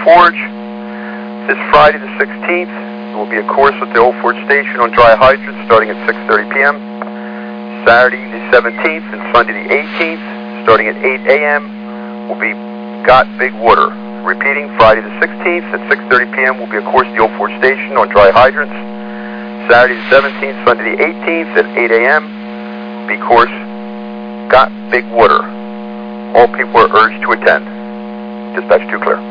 Forge. This Friday the 16th, there will be a course at the Old Forge Station on dry hydrants starting at 6:30 p.m. Saturday the 17th and Sunday the 18th, starting at 8 a.m., will be Got Big Water. Repeating, Friday the 16th at 6:30 p.m. will be a course at the Old Forge Station on dry hydrants. Saturday the 17th, Sunday the 18th at 8 a.m., be course Got Big Water. All people are urged to attend. Dispatch 2 clear.